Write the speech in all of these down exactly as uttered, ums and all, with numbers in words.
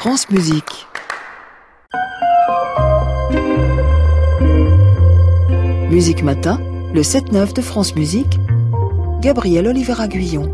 France Musique. Musique Matin, le sept neuf de France Musique, Gabriel Oliveira-Guyon.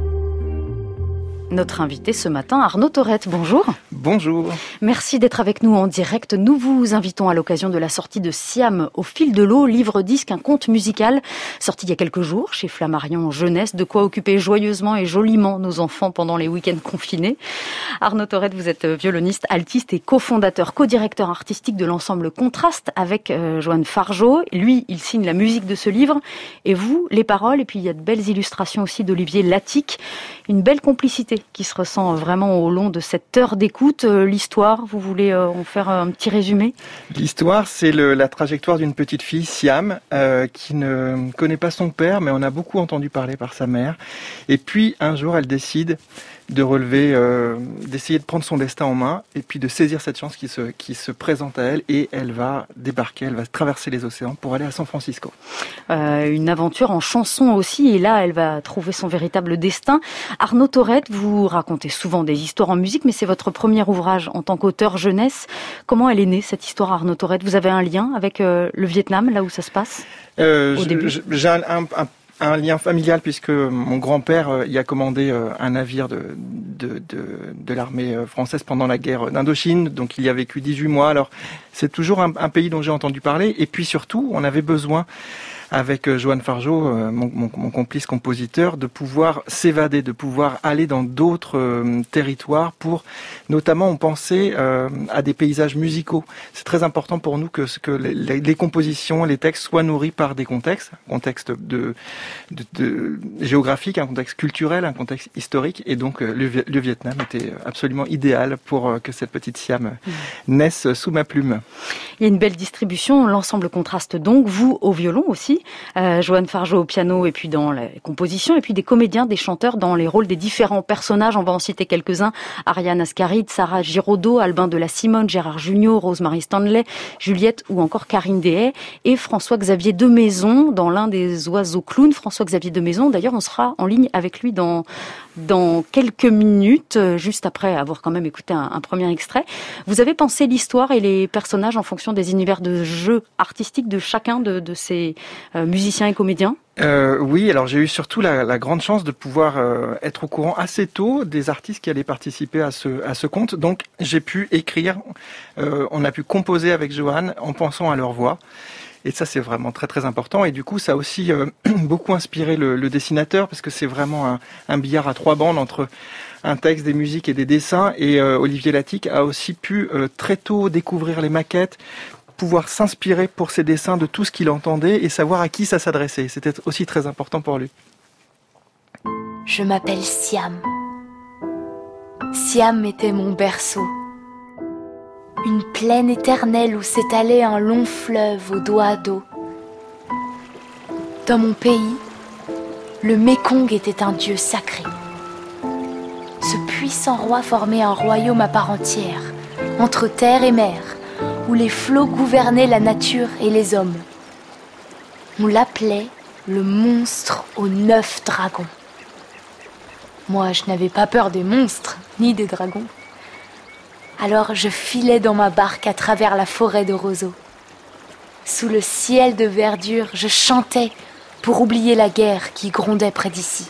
Notre invité ce matin, Arnaud Thorette, bonjour. Bonjour. Merci d'être avec nous en direct. Nous vous invitons à l'occasion de la sortie de Siam au fil de l'eau, livre-disque, un conte musical, sorti il y a quelques jours chez Flammarion Jeunesse, de quoi occuper joyeusement et joliment nos enfants pendant les week-ends confinés. Arnaud Thorette, vous êtes violoniste, altiste et cofondateur, co-directeur artistique de l'ensemble Contraste avec euh, Johan Fargeau. Lui, il signe la musique de ce livre et vous, les paroles. Et puis il y a de belles illustrations aussi d'Olivier Latic. Une belle complicité qui se ressent vraiment au long de cette heure d'écoute. L'histoire, vous voulez en faire un petit résumé ? L'histoire, c'est le, la trajectoire d'une petite fille, Siam, euh, qui ne connaît pas son père, mais on a beaucoup entendu parler par sa mère. Et puis, un jour, elle décide de relever, euh, d'essayer de prendre son destin en main, et puis de saisir cette chance qui se, qui se présente à elle, et elle va débarquer, elle va traverser les océans pour aller à San Francisco. Euh, une aventure en chanson aussi, et là, elle va trouver son véritable destin. Arnaud Thorette, vous racontez souvent des histoires en musique, mais c'est votre premier ouvrage en tant qu'auteur jeunesse. Comment elle est née, cette histoire, Arnaud Thorette ? Vous avez un lien avec euh, le Vietnam, là où ça se passe euh, au début ? J'ai un, un, un Un lien familial puisque mon grand-père euh, y a commandé euh, un navire de, de, de, de l'armée française pendant la guerre d'Indochine, donc il y a vécu dix-huit mois. Alors c'est toujours un, un pays dont j'ai entendu parler, et puis surtout on avait besoin, avec euh, Johan Fargeau, euh, mon, mon, mon complice compositeur, de pouvoir s'évader, de pouvoir aller dans d'autres euh, territoires pour, notamment on pensait euh, à des paysages musicaux. C'est très important pour nous que, que les, les compositions, les textes soient nourris par des contextes, un contexte de De, de, géographique, un contexte culturel, un contexte historique, et donc euh, le, le Vietnam était absolument idéal pour euh, que cette petite Siam mmh. naisse sous ma plume. Il y a une belle distribution, l'ensemble Contraste donc, vous au violon aussi, euh, Johan Fargeau au piano et puis dans la composition, et puis des comédiens, des chanteurs dans les rôles des différents personnages, on va en citer quelques-uns, Ariane Ascaride, Sarah Giraudot, Albin de la Simone, Gérard Jugnot, Rosemary Stanley, Juliette ou encore Karine Dehaye, et François-Xavier Demaison dans l'un des oiseaux clowns. François-Xavier Demaison, d'ailleurs, on sera en ligne avec lui dans, dans quelques minutes, juste après avoir quand même écouté un, un premier extrait. Vous avez pensé l'histoire et les personnages en fonction des univers de jeu artistique de chacun de, de ces euh, musiciens et comédiens ? Euh, oui, alors j'ai eu surtout la, la grande chance de pouvoir euh, être au courant assez tôt des artistes qui allaient participer à ce, à ce conte. Donc j'ai pu écrire, euh, on a pu composer avec Johan en pensant à leur voix. Et ça, c'est vraiment très très important. Et du coup, ça a aussi euh, beaucoup inspiré le, le dessinateur, parce que c'est vraiment un, un billard à trois bandes entre un texte, des musiques et des dessins. Et euh, Olivier Latic a aussi pu euh, très tôt découvrir les maquettes, pouvoir s'inspirer pour ses dessins de tout ce qu'il entendait et savoir à qui ça s'adressait. C'était aussi très important pour lui. Je m'appelle Siam. Siam était mon berceau. Une plaine éternelle où s'étalait un long fleuve aux doigts d'eau. Dans mon pays, le Mékong était un dieu sacré. Ce puissant roi formait un royaume à part entière, entre terre et mer, où les flots gouvernaient la nature et les hommes. On l'appelait le monstre aux neuf dragons. Moi, je n'avais pas peur des monstres, ni des dragons. Alors je filais dans ma barque à travers la forêt de roseaux. Sous le ciel de verdure, je chantais pour oublier la guerre qui grondait près d'ici.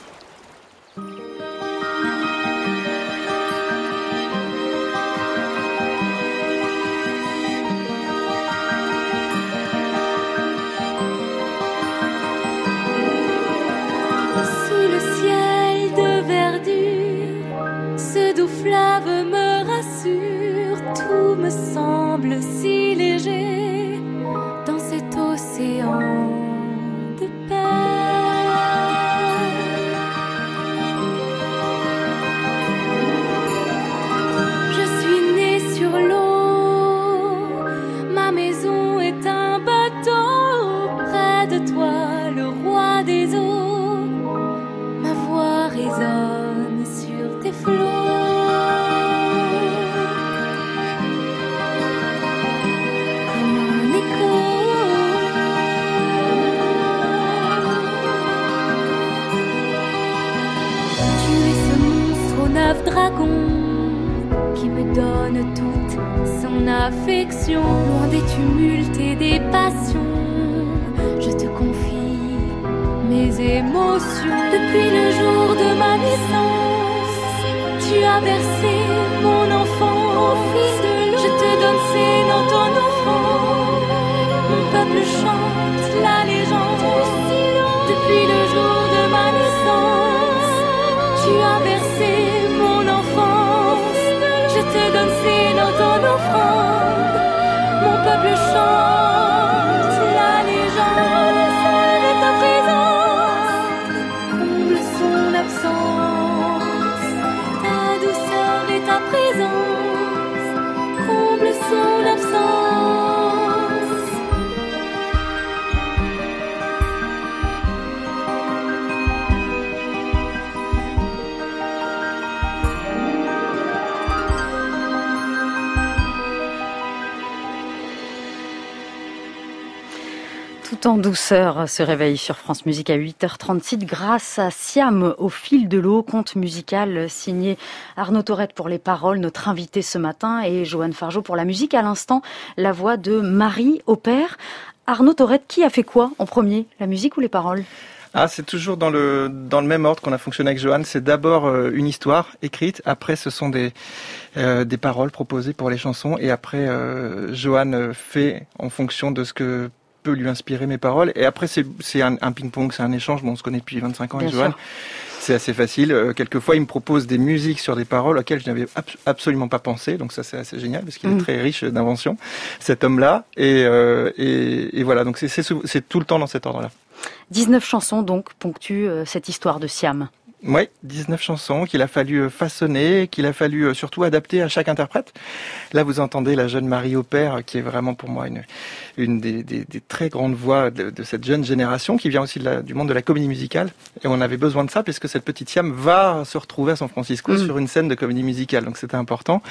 Sous le ciel de verdure, ce doux fleuve me rassure. Tout me semble si léger dans cet océan de paix. Je suis née sur l'eau, ma maison est un bateau. Près de toi, le roi des eaux, ma voix résonne sur tes flots. qui me donne toute son affection. Loin des tumultes et des passions, je te confie mes émotions. Depuis le jour de ma naissance, tu as versé mon enfant au fil de l'eau. Je te donne ces dans ton offrande, mon peuple chante la légende. Depuis le jour de ma naissance, tu as versé mon enfance. Je te donne ces dans ton offrande, mon peuple chante la légende. De ta présence, comble son absence. Ta douceur et ta présence, comble son absence. Tout en douceur se réveille sur France Musique à huit heures trente-six grâce à Siam au fil de l'eau, conte musical signé Arnaud Thorette pour les paroles, notre invité ce matin, et Joanne Fargeot pour la musique. À l'instant, la voix de Marie Opère. Arnaud Thorette, qui a fait quoi en premier, la musique ou les paroles ? Ah, c'est toujours dans le dans le même ordre qu'on a fonctionné avec Joanne. C'est d'abord euh, une histoire écrite, après ce sont des euh, des paroles proposées pour les chansons, et après euh, Joanne fait en fonction de ce que peut lui inspirer mes paroles. Et après c'est c'est un, un ping-pong, c'est un échange. Bon, on se connaît depuis vingt-cinq ans avec Joanne. C'est assez facile. Euh, quelquefois, il me propose des musiques sur des paroles auxquelles je n'avais ab- absolument pas pensé. Donc ça, c'est assez génial parce qu'il mmh. est très riche d'inventions, cet homme-là. Et, euh, et, et voilà. Donc c'est, c'est, c'est tout le temps dans cet ordre-là. dix-neuf chansons donc ponctuent euh, cette histoire de Siam. Oui, dix-neuf chansons qu'il a fallu façonner, qu'il a fallu surtout adapter à chaque interprète. Là, vous entendez la jeune Marie Opère, qui est vraiment pour moi une, une des, des, des très grandes voix de, de cette jeune génération, qui vient aussi de la, du monde de la comédie musicale. Et on avait besoin de ça, puisque cette petite Siam va se retrouver à San Francisco mmh. sur une scène de comédie musicale. Donc c'était important.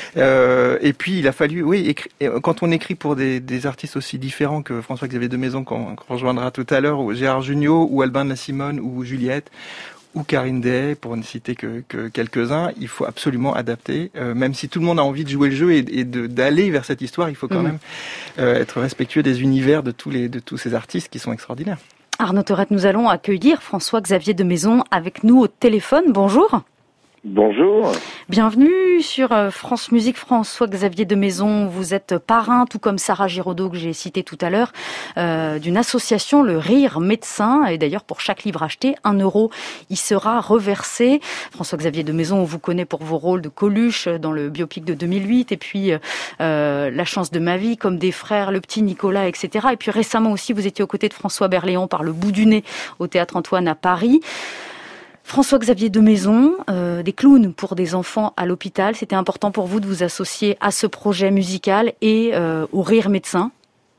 Euh, et puis, il a fallu, oui, écri- quand on écrit pour des, des artistes aussi différents que François-Xavier de Maison, qu'on, qu'on rejoindra tout à l'heure, ou Gérard Jugnot, ou Albin de la Simone, ou Juliette, ou Karine Day, pour ne citer que, que quelques-uns, il faut absolument adapter. Euh, même si tout le monde a envie de jouer le jeu et, et de, d'aller vers cette histoire, il faut quand mmh. même euh, être respectueux des univers de tous, les, de tous ces artistes qui sont extraordinaires. Arnaud Thorette, nous allons accueillir François-Xavier de Maison avec nous au téléphone. Bonjour. Bonjour. Bienvenue sur France Musique. François-Xavier de Maison, vous êtes parrain, tout comme Sarah Giraudot que j'ai cité tout à l'heure, euh, d'une association, le Rire Médecin. Et d'ailleurs, pour chaque livre acheté, un euro y sera reversé. François-Xavier de Maison, on vous connaît pour vos rôles de Coluche dans le biopic de deux mille huit, et puis euh, La chance de ma vie, comme des frères, le petit Nicolas, et cetera. Et puis récemment aussi, vous étiez aux côtés de François Berléand par Le bout du nez au Théâtre Antoine à Paris. François-Xavier de Maison, euh, des clowns pour des enfants à l'hôpital. C'était important pour vous de vous associer à ce projet musical et euh, au Rire Médecin.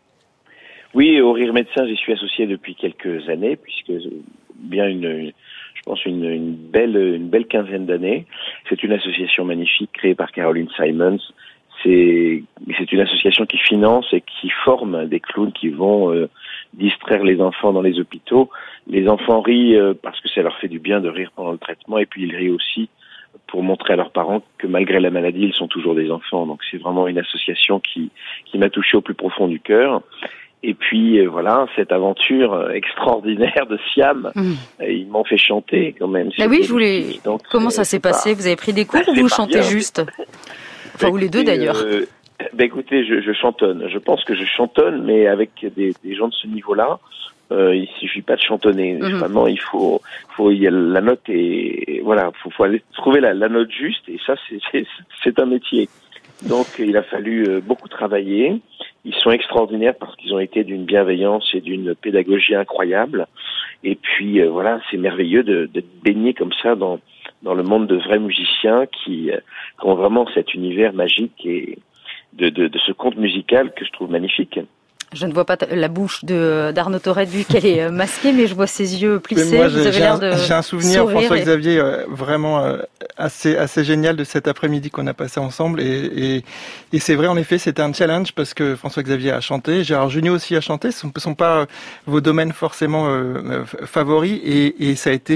Oui, au Rire Médecin, j'y suis associé depuis quelques années, puisque bien une, une je pense une, une belle, une belle quinzaine d'années. C'est une association magnifique créée par Caroline Simons. C'est, c'est une association qui finance et qui forme des clowns qui vont euh, distraire les enfants dans les hôpitaux. Les enfants rient euh, parce que ça leur fait du bien de rire pendant le traitement, et puis ils rient aussi pour montrer à leurs parents que malgré la maladie, ils sont toujours des enfants. Donc c'est vraiment une association qui, qui m'a touché au plus profond du cœur. Et puis euh, voilà, cette aventure extraordinaire de Siam, mmh. euh, ils m'ont fait chanter quand même. Ah oui, je voulais. Donc, comment ça s'est passé pas... Vous avez pris des cours ou vous chantez bien. Juste Enfin, bah, ou les deux d'ailleurs. Euh, bah, écoutez, je, je chantonne. Je pense que je chantonne, mais avec des, des gens de ce niveau-là, euh, il suffit pas de chantonner. Mm-hmm. Vraiment, il faut, faut, il y a la note et voilà, faut, faut aller trouver la, la note juste. Et ça, c'est, c'est, c'est un métier. Donc, il a fallu euh, beaucoup travailler. Ils sont extraordinaires parce qu'ils ont été d'une bienveillance et d'une pédagogie incroyable. Et puis, euh, voilà, c'est merveilleux de, de baigner comme ça dans dans le monde de vrais musiciens qui, euh, qui ont vraiment cet univers magique et de, de, de ce conte musical que je trouve magnifique. Je ne vois pas la bouche de d'Arnaud Thorette vu qu'elle est masquée, mais je vois ses yeux plissés. Moi, vous avez l'air de j'ai un souvenir, sourire François-Xavier, et... euh, vraiment euh, assez assez génial de cet après-midi qu'on a passé ensemble. Et, et, et c'est vrai, en effet, c'était un challenge parce que François-Xavier a chanté, Gérard Jugnot aussi a chanté. Ce ne sont pas vos domaines forcément euh, favoris, et, et ça a été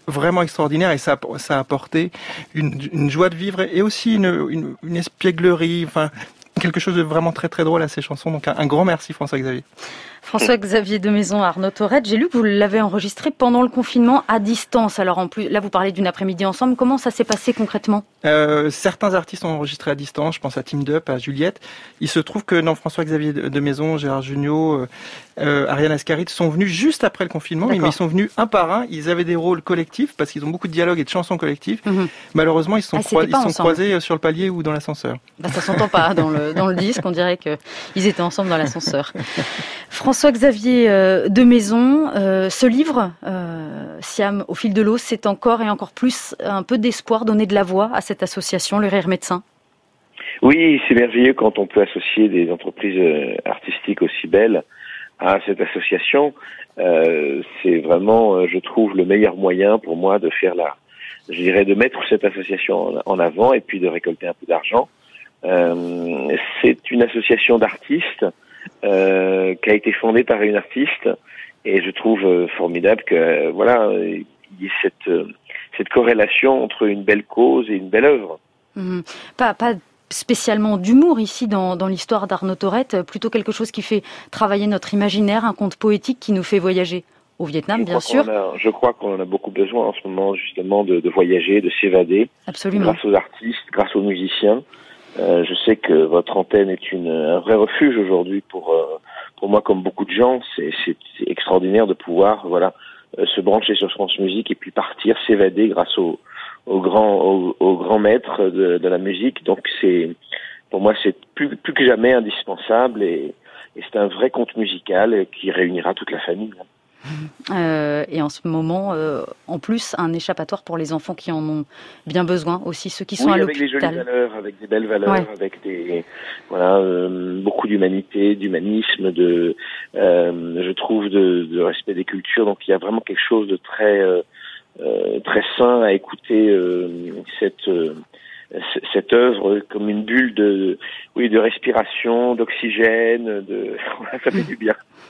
vraiment extraordinaire et ça, ça a apporté une, une joie de vivre et aussi une, une, une espièglerie, enfin quelque chose de vraiment très très drôle à ces chansons. Donc un, un grand merci François-Xavier. François-Xavier de Maison, Arnaud Taurette, j'ai lu que vous l'avez enregistré pendant le confinement à distance. Alors en plus, là vous parlez d'une après-midi ensemble. Comment ça s'est passé concrètement ? euh, Certains artistes ont enregistré à distance. Je pense à Team Dup, à Juliette. Il se trouve que non, François-Xavier de Maison, Gérard Jugnot, euh, euh, Ariane Ascaride sont venus juste après le confinement. Mais ils sont venus un par un. Ils avaient des rôles collectifs parce qu'ils ont beaucoup de dialogues et de chansons collectives. Mm-hmm. Malheureusement, ils se sont, ah, croi- ils sont croisés sur le palier ou dans l'ascenseur. Bah, ça s'entend pas dans le dans le disque. On dirait que ils étaient ensemble dans l'ascenseur. François-Xavier de Maison, euh, ce livre, euh, Siam au fil de l'eau, c'est encore et encore plus un peu d'espoir, donner de la voix à cette association, le Rire Médecin. Oui, c'est merveilleux quand on peut associer des entreprises artistiques aussi belles à cette association. Euh, c'est vraiment, je trouve, le meilleur moyen pour moi de faire la, je dirais, de mettre cette association en avant et puis de récolter un peu d'argent. Euh, c'est une association d'artistes Euh, qui a été fondée par une artiste et je trouve euh, formidable que euh, voilà il y ait cette euh, cette corrélation entre une belle cause et une belle œuvre. Mmh. Pas pas spécialement d'humour ici dans dans l'histoire d'Arnaud Taurette, plutôt quelque chose qui fait travailler notre imaginaire, un conte poétique qui nous fait voyager au Vietnam, je bien sûr. A, je crois qu'on en a beaucoup besoin en ce moment justement de, de voyager, de s'évader. Absolument. Grâce aux artistes, grâce aux musiciens. Euh, je sais que votre antenne est une, un vrai refuge aujourd'hui pour euh, pour moi comme beaucoup de gens. C'est, c'est, c'est extraordinaire de pouvoir voilà euh, se brancher sur France Musique et puis partir s'évader grâce au au grand au, au grand maître de, de la musique. Donc c'est pour moi c'est plus plus que jamais indispensable et, et c'est un vrai conte musical qui réunira toute la famille. Euh, et en ce moment, euh, en plus, un échappatoire pour les enfants qui en ont bien besoin aussi, ceux qui sont oui, à avec l'hôpital. Avec des jolies valeurs, avec des belles valeurs, ouais. avec des voilà euh, beaucoup d'humanité, d'humanisme, de euh, je trouve de, de respect des cultures. Donc il y a vraiment quelque chose de très euh, euh, très sain à écouter euh, cette euh, cette œuvre comme une bulle de oui de respiration, d'oxygène, de ça fait du bien.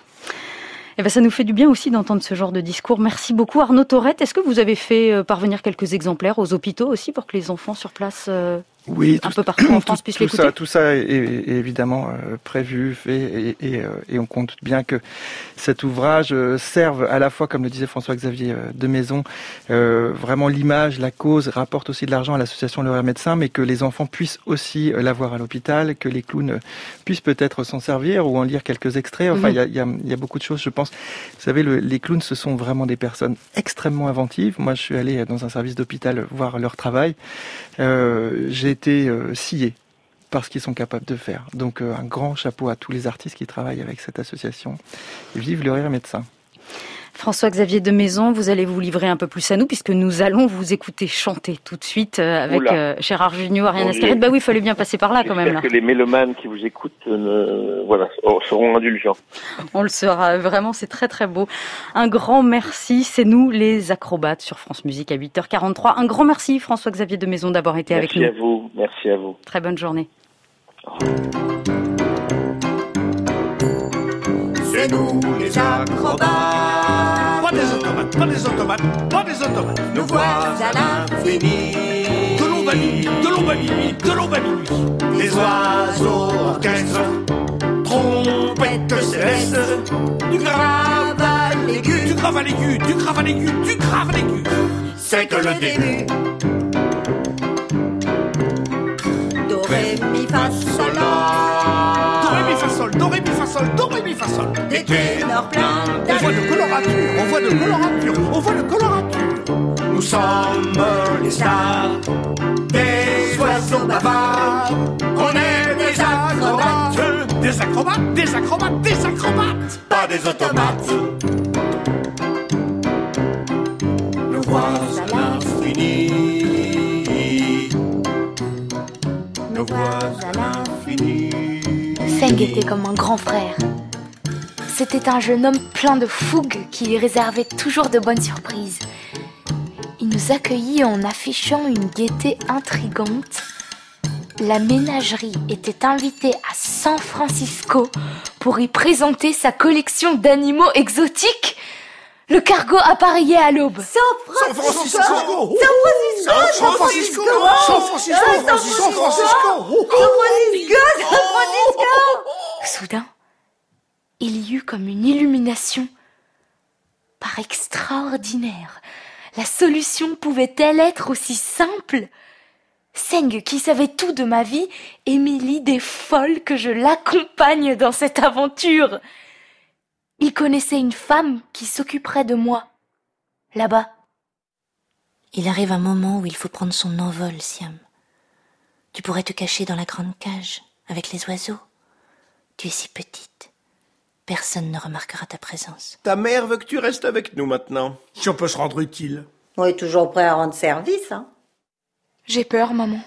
Eh ben, ça nous fait du bien aussi d'entendre ce genre de discours. Merci beaucoup Arnaud Taurette. Est-ce que vous avez fait parvenir quelques exemplaires aux hôpitaux aussi pour que les enfants sur place euh, oui, un peu partout en France tout, puissent tout l'écouter? ça, Tout ça est, est évidemment euh, prévu, fait et, et, euh, et on compte bien que cet ouvrage euh, serve à la fois, comme le disait François-Xavier euh, de Maison, euh, vraiment l'image, la cause, rapporte aussi de l'argent à l'association Le Rire Médecin, mais que les enfants puissent aussi euh, l'avoir à l'hôpital, que les clowns euh, puissent peut-être s'en servir ou en lire quelques extraits. Enfin, il mmh. y, a, y, a, y a beaucoup de choses, je pense. Vous savez, le, les clowns, ce sont vraiment des personnes extrêmement inventives. Moi, je suis allé dans un service d'hôpital voir leur travail. Euh, j'ai été euh, scié par ce qu'ils sont capables de faire. Donc euh, un grand chapeau à tous les artistes qui travaillent avec cette association. Et vive le Rire Médecin. François-Xavier de Maison, vous allez vous livrer un peu plus à nous puisque nous allons vous écouter chanter tout de suite avec euh, Gérard Jugnot, Ariane Ascaride. Bah oui, il fallait bien passer par là quand même. Là. J'espère que les mélomanes qui vous écoutent euh, voilà, seront indulgents. On le sera, vraiment, c'est très très beau. Un grand merci, c'est nous les acrobates sur France Musique à huit heures quarante-trois. Un grand merci François-Xavier de Maison d'avoir été merci avec nous. Merci à vous, merci à vous. Très bonne journée. C'est nous les acrobates. Pas des automates, pas des automates, pas des automates. Nous voilà à l'infini. De l'ombre à minuit, de l'ombre à minuit, de l'ombre à minuit. Les oiseaux orchestres, trompettes célestes, du grave à l'aigu, du grave à l'aigu, du grave à l'aigu, du grave à l'aigu. C'est que le début. Do, ré, mi, fa, sol, la. Do, ré, mi, fa, sol, do, ré, mi, fa, sol, do, ré, mi, fa, sol. Des ténors pleins d'allure. On voit de colorature, on voit de colorature, on voit de colorature. Nous sommes les stars des oiseaux bavards. On est des acrobates. Des acrobates, des acrobates, des acrobates. Pas des automates. Nous voilà à l'infini. Nous voilà à l'infini. Feng était comme un grand frère. C'était un jeune homme plein de fougue qui lui réservait toujours de bonnes surprises. Il nous accueillit en affichant une gaieté intrigante. La ménagerie était invitée à San Francisco pour y présenter sa collection d'animaux exotiques. Le cargo appareillait à l'aube. San Francisco. San Francisco. San Francisco. San Francisco. San Francisco. San Francisco. San Francisco. Soudain, il y eut comme une illumination. Par extraordinaire, la solution pouvait-elle être aussi simple ? Seng, qui savait tout de ma vie, émit l'idée folle que je l'accompagne dans cette aventure. Il connaissait une femme qui s'occuperait de moi, là-bas. Il arrive un moment où il faut prendre son envol, Siam. Tu pourrais te cacher dans la grande cage, avec les oiseaux. Tu es si petite. Personne ne remarquera ta présence. Ta mère veut que tu restes avec nous maintenant. Si on peut se rendre utile. On est toujours prêt à rendre service, hein. J'ai peur, maman.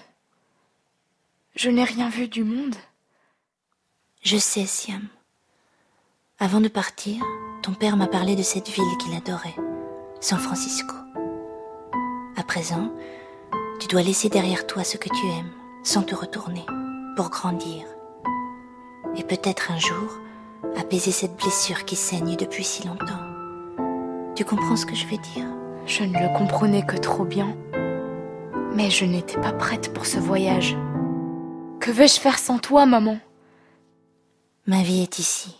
Je n'ai rien vu du monde. Je sais, Siam. Avant de partir, ton père m'a parlé de cette ville qu'il adorait, San Francisco. À présent, tu dois laisser derrière toi ce que tu aimes, sans te retourner, pour grandir. Et peut-être un jour, apaiser cette blessure qui saigne depuis si longtemps. Tu comprends ce que je veux dire ? Je ne le comprenais que trop bien. Mais je n'étais pas prête pour ce voyage. Que vais-je faire sans toi, maman ? Ma vie est ici.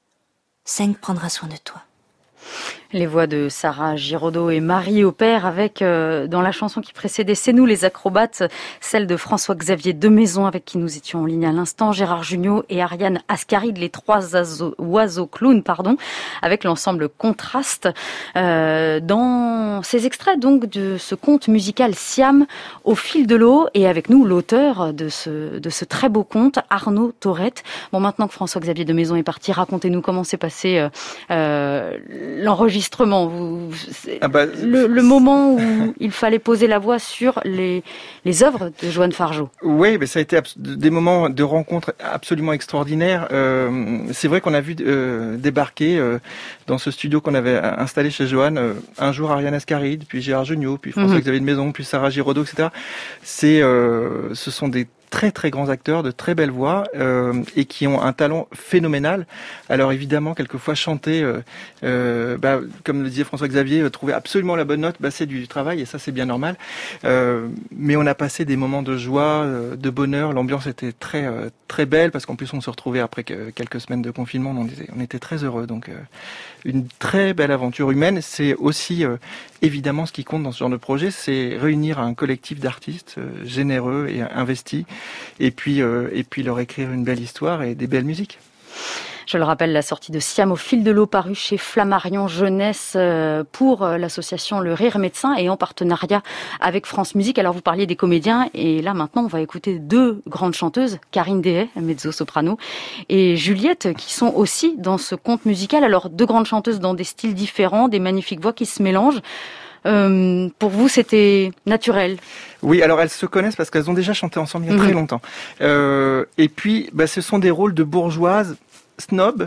Seng prendra soin de toi. Les voix de Sarah Giraudot et Marie Aupert avec, euh, dans la chanson qui précédait C'est nous les acrobates, celle de François-Xavier Demaison avec qui nous étions en ligne à l'instant, Gérard Jugnot et Ariane Ascaride, les trois oiseaux, oiseaux clowns, pardon, avec l'ensemble Contraste. Euh, dans ces extraits donc de ce conte musical Siam au fil de l'eau et avec nous l'auteur de ce, de ce très beau conte, Arnaud Taurette. Bon, maintenant que François-Xavier Demaison est parti, racontez-nous comment s'est passé euh, euh, l'enregistrement. Vous, ah bah, le, le moment où il fallait poser la voix sur les, les œuvres de Joan Fargeau. Oui, mais ça a été abs- des moments de rencontres absolument extraordinaires. Euh, c'est vrai qu'on a vu euh, débarquer euh, dans ce studio qu'on avait installé chez Joan, euh, un jour Ariane Ascaride, puis Gérard Jugnot, puis François-Xavier mmh. Demaison, puis Sarah Giraudot, et cetera. C'est, euh, ce sont des très très grands acteurs, de très belles voix euh, et qui ont un talent phénoménal. Alors évidemment, quelquefois chanter, euh, euh, bah, comme le disait François-Xavier, euh, trouver absolument la bonne note, bah, c'est du travail et ça c'est bien normal. Euh, mais on a passé des moments de joie, euh, de bonheur. L'ambiance était très euh, très belle parce qu'en plus on se retrouvait après que, quelques semaines de confinement. On était, on était très heureux. Donc euh, une très belle aventure humaine. C'est aussi euh, évidemment ce qui compte dans ce genre de projet, c'est réunir un collectif d'artistes euh, généreux et investis. Et puis, euh, et puis leur écrire une belle histoire et des belles musiques. Je le rappelle, la sortie de Siam au fil de l'eau paru chez Flammarion Jeunesse pour l'association Le Rire Médecin et en partenariat avec France Musique. Alors vous parliez des comédiens et là maintenant on va écouter deux grandes chanteuses, Karine Dehaye, mezzo-soprano, et Juliette qui sont aussi dans ce conte musical. Alors deux grandes chanteuses dans des styles différents, des magnifiques voix qui se mélangent. Euh, pour vous, c'était naturel? Oui, alors elles se connaissent parce qu'elles ont déjà chanté ensemble il y a mmh. très longtemps. Euh, et puis, bah, ce sont des rôles de bourgeoises snob,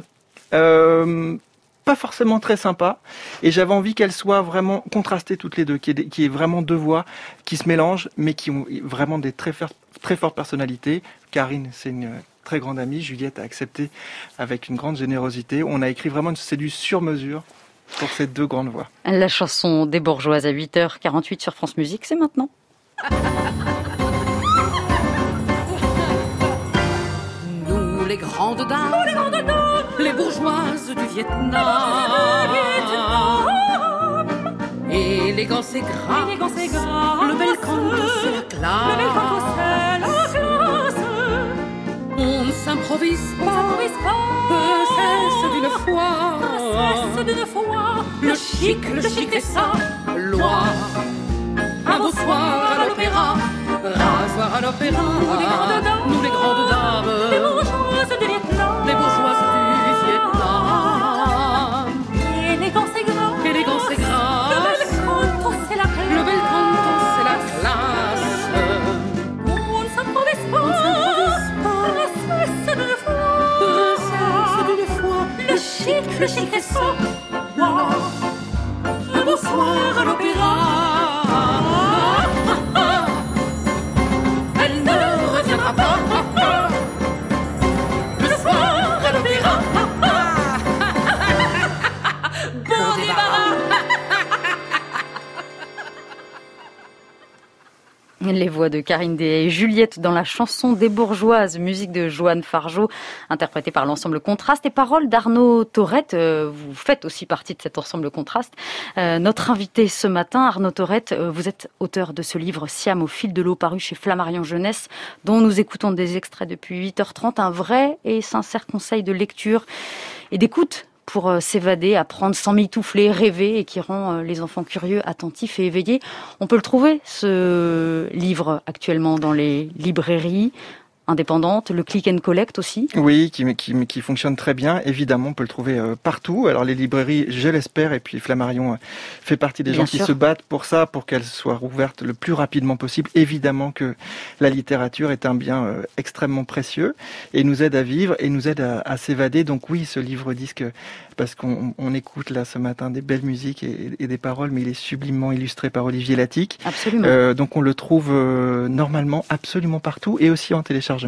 euh, pas forcément très sympas. Et j'avais envie qu'elles soient vraiment contrastées toutes les deux, qu'il y ait, des, qu'il y ait vraiment deux voix qui se mélangent, mais qui ont vraiment des très, très fortes personnalités. Karine, c'est une très grande amie. Juliette a accepté avec une grande générosité. On a écrit vraiment, c'est du sur-mesure pour ces deux grandes voix. La chanson des bourgeoises à huit heures quarante-huit sur France Musique, c'est maintenant. Nous les grandes dames, nous les grandes dames, les bourgeoises du Vietnam, élégance et gras, élégance et gras, le bel canto c'est la classe, le bel canto c'est la classe. On ne s'improvise pas, peu cesse d'une fois, peu cesse d'une fois. Le chic, le chic est sa loi. Un beau soir à l'opéra, rasoir à l'opéra. Nous les grandes dames, nous les grandes dames, les bourgeoises du Vietnam, les bourgeoises du Vietnam. Élégance et gras, élégance et gras. Le bel canto c'est la classe, le bel canto c'est la classe. On ne s'improvise pas, on ne s'improvise pas. Peu cesse d'une fois, peu cesse d'une fois. Le chic, le chic est sa loi. Un beau soir à l'opéra. Le soir à l'opéra. Bon débarras. Les voix de Karine Dehaye et Juliette dans la chanson des Bourgeoises, musique de Joanne Fargeot, interprétée par l'ensemble Contraste, et paroles d'Arnaud Thorette. Euh, vous faites aussi partie de cet ensemble Contraste. Euh, notre invité ce matin, Arnaud Thorette, euh, vous êtes auteur de ce livre Siam au fil de l'eau, paru chez Flammarion Jeunesse, dont nous écoutons des extraits depuis huit heures trente. Un vrai et sincère conseil de lecture et d'écoute pour s'évader, apprendre sans mitoufler, rêver, et qui rend les enfants curieux, attentifs et éveillés. On peut le trouver, ce livre, actuellement dans les librairies indépendante, le click and collect aussi. Oui, qui, qui, qui fonctionne très bien. Évidemment, on peut le trouver euh, partout. Alors les librairies, je l'espère, et puis Flammarion euh, fait partie des bien gens sûr. qui se battent pour ça, pour qu'elles soient rouvertes le plus rapidement possible. Évidemment que la littérature est un bien euh, extrêmement précieux et nous aide à vivre et nous aide à, à s'évader. Donc oui, ce livre-disque, parce qu'on on écoute là ce matin des belles musiques et, et des paroles, mais il est sublimement illustré par Olivier Latic. Absolument. Euh, donc on le trouve euh, normalement absolument partout et aussi en téléchargement.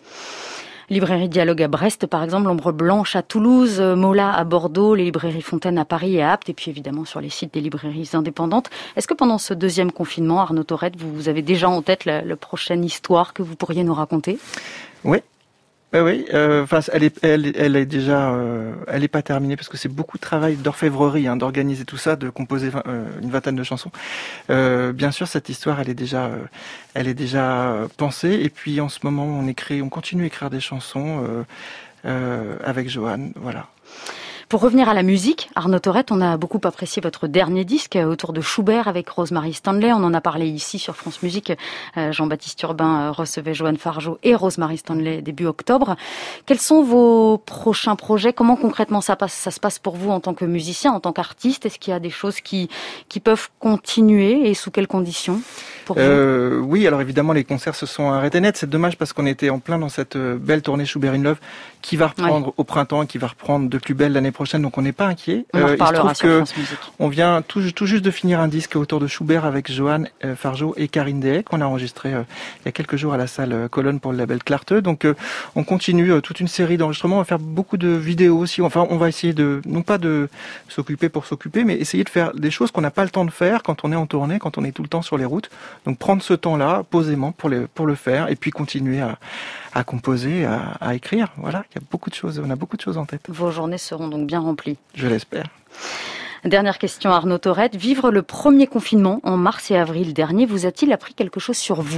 Librairie Dialogue à Brest, par exemple, L'Ombre Blanche à Toulouse, Mola à Bordeaux, les librairies Fontaine à Paris et à Apt, et puis évidemment sur les sites des librairies indépendantes. Est-ce que pendant ce deuxième confinement, Arnaud Thorette, vous avez déjà en tête la, la prochaine histoire que vous pourriez nous raconter ? Oui. Euh, oui, euh, enfin, elle est, elle, elle est déjà, euh, elle est pas terminée parce que c'est beaucoup de travail d'orfèvrerie, hein, d'organiser tout ça, de composer euh, une vingtaine de chansons. Euh, bien sûr, cette histoire, elle est déjà, euh, elle est déjà pensée. Et puis en ce moment, on écrit, on continue à écrire des chansons euh, euh, avec Joanne, voilà. Pour revenir à la musique, Arnaud Thorette, on a beaucoup apprécié votre dernier disque autour de Schubert avec Rosemary Stanley. On en a parlé ici sur France Musique. Jean-Baptiste Urbain recevait Joanne Fargeot et Rosemary Stanley début octobre. Quels sont vos prochains projets ? Comment concrètement ça, passe, ça se passe pour vous en tant que musicien, en tant qu'artiste ? Est-ce qu'il y a des choses qui, qui peuvent continuer et sous quelles conditions pour vous ? euh, Oui, alors évidemment les concerts se sont arrêtés net. C'est dommage parce qu'on était en plein dans cette belle tournée Schubert in Love qui va reprendre ouais. au printemps et qui va reprendre de plus belle l'année prochaine, donc on n'est pas inquiet. On en euh, reparlera il se trouve sur que France Musique. On vient tout, tout juste de finir un disque autour de Schubert avec Joanne euh, Fargeot et Karine Dehaye qu'on a enregistré euh, il y a quelques jours à la salle euh, Colonne pour le label Clarteux. Donc euh, on continue euh, toute une série d'enregistrements, on va faire beaucoup de vidéos aussi. Enfin, on va essayer de, non pas de s'occuper pour s'occuper, mais essayer de faire des choses qu'on n'a pas le temps de faire quand on est en tournée, quand on est tout le temps sur les routes. Donc prendre ce temps-là posément pour le, pour le faire et puis continuer à à composer, à, à écrire. Voilà, il y a beaucoup de choses, on a beaucoup de choses en tête. Vos journées seront donc bien remplies. Je l'espère. Dernière question, Arnaud Thorette. Vivre le premier confinement en mars et avril dernier, vous a-t-il appris quelque chose sur vous ?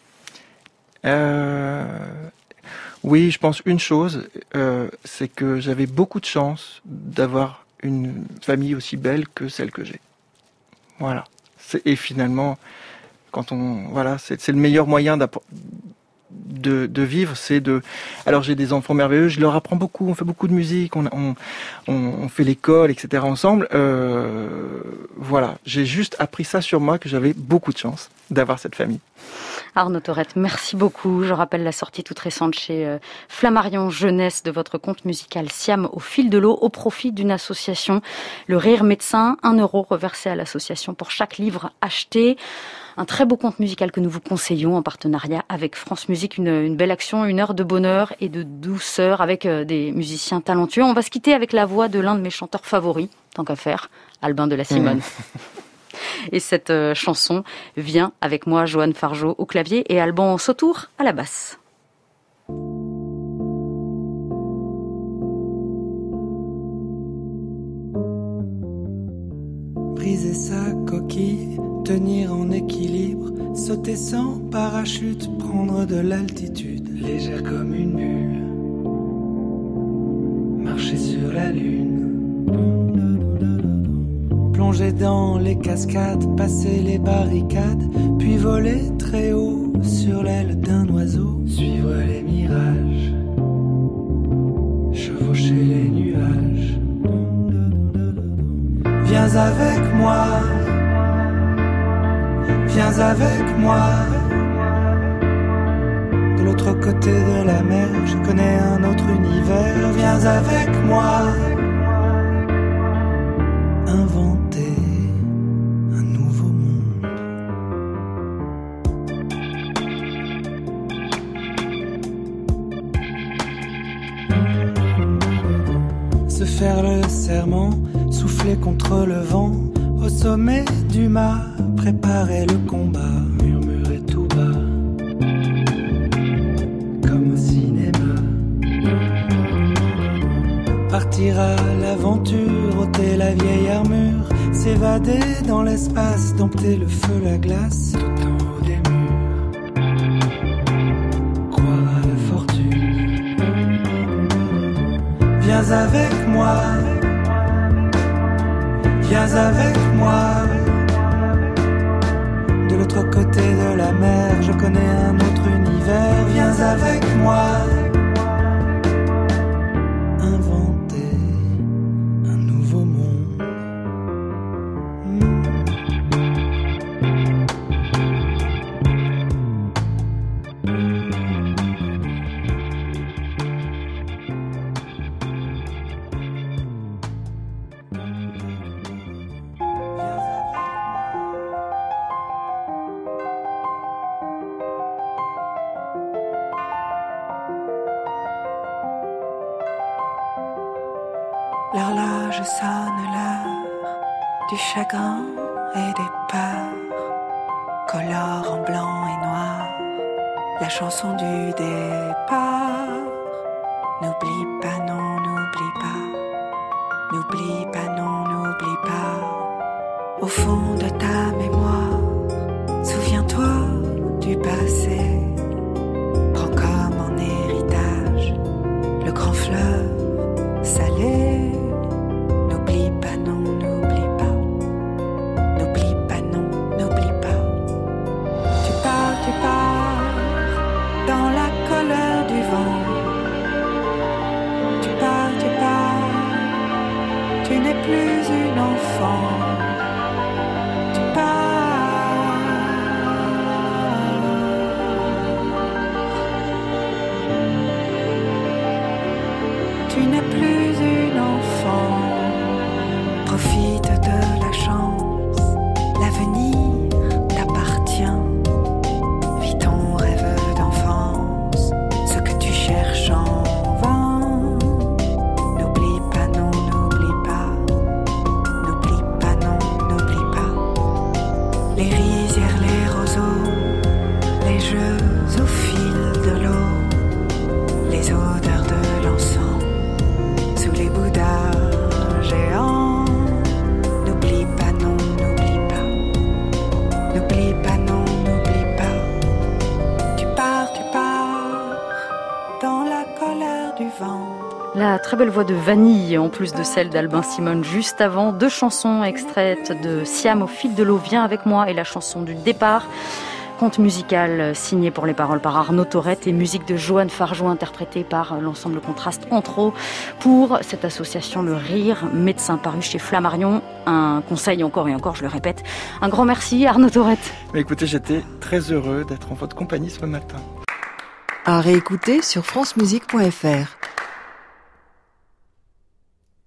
euh, Oui, je pense une chose, euh, c'est que j'avais beaucoup de chance d'avoir une famille aussi belle que celle que j'ai. Voilà. C'est, et finalement, quand on, voilà, c'est, c'est le meilleur moyen d'apprendre. De, de vivre, c'est de... Alors j'ai des enfants merveilleux, je leur apprends beaucoup, on fait beaucoup de musique, on, on, on, on fait l'école, et cetera ensemble. Euh, voilà, j'ai juste appris ça sur moi, que j'avais beaucoup de chance d'avoir cette famille. Arnaud Thorette, merci beaucoup. Je rappelle la sortie toute récente chez euh, Flammarion Jeunesse de votre conte musical Siam au fil de l'eau au profit d'une association, le Rire Médecin, un euro reversé à l'association pour chaque livre acheté. Un très beau conte musical que nous vous conseillons en partenariat avec France Musique, une, une belle action, une heure de bonheur et de douceur avec euh, des musiciens talentueux. On va se quitter avec la voix de l'un de mes chanteurs favoris, tant qu'à faire, Albin de la Simone. Mmh. Et cette euh, chanson vient avec moi, Joanne Fargeot au clavier et Alban Sautour à la basse. Briser sa coquille, tenir en équilibre, sauter sans parachute, prendre de l'altitude, légère comme une bulle, marcher sur la lune, plonger dans les cascades, passer les barricades, puis voler très haut sur l'aile d'un oiseau, suivre les mirages, chevaucher les nuages. Viens avec moi, viens avec moi. De l'autre côté de la mer, je connais un autre univers. Viens avec moi, inventer un nouveau monde. Se faire le serment, souffler contre le vent, au sommet du mât, préparer le combat, murmurer tout bas. partir à l'aventure, ôter la vieille armure, s'évader dans l'espace, dompter le feu, la glace, tout en haut des murs, croire à la fortune. Viens avec moi, viens avec moi. De l'autre côté de la mer, je connais un autre univers. Viens avec moi. L'horloge sonne l'heure du chagrin et des peurs, colore en blanc et noir la chanson du départ. N'oublie pas, non, n'oublie pas, n'oublie pas, non, n'oublie pas. Au fond de ta mémoire, souviens-toi du passé. Prends comme en héritage le grand fleuve salé. N'oublie pas, non, n'oublie pas. N'oublie pas, non, n'oublie pas. Tu pars, tu pars dans la colère du vent. Tu pars, tu pars, tu n'es plus une enfant. Tu pars. Tu n'es plus une enfant. Profite de la chance, l'avenir t'appartient. Vis ton rêve d'enfance, ce que tu cherches en vain. N'oublie pas, non, n'oublie pas. N'oublie pas, non, n'oublie pas. Les rizières, les roseaux, les jeux au fil de l'eau, les odeurs de l'encens sous les bouddhas géants. N'oublie pas, non, n'oublie pas. N'oublie pas, non, n'oublie pas. Tu pars, tu pars dans la colère du vent. La très belle voix de Vanille, en plus de celle d'Albin Simone juste avant, deux chansons extraites de Siam au fil de l'eau, Viens avec moi, et la chanson du départ. Conte musical signé pour les paroles par Arnaud Taurette et musique de Joanne Fargeau interprétée par l'ensemble Contraste Antro pour cette association Le Rire Médecin, paru chez Flammarion. Un conseil encore et encore, je le répète. Un grand merci Arnaud Taurette. Mais écoutez, j'étais très heureux d'être en votre compagnie ce matin. À réécouter sur francemusique point f r.